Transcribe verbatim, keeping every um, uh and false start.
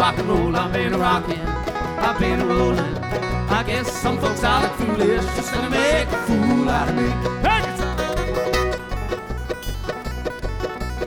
rock and roll. I've been rocking, I've been rolling. I guess some folks I look foolish, just gonna make a fool out of me.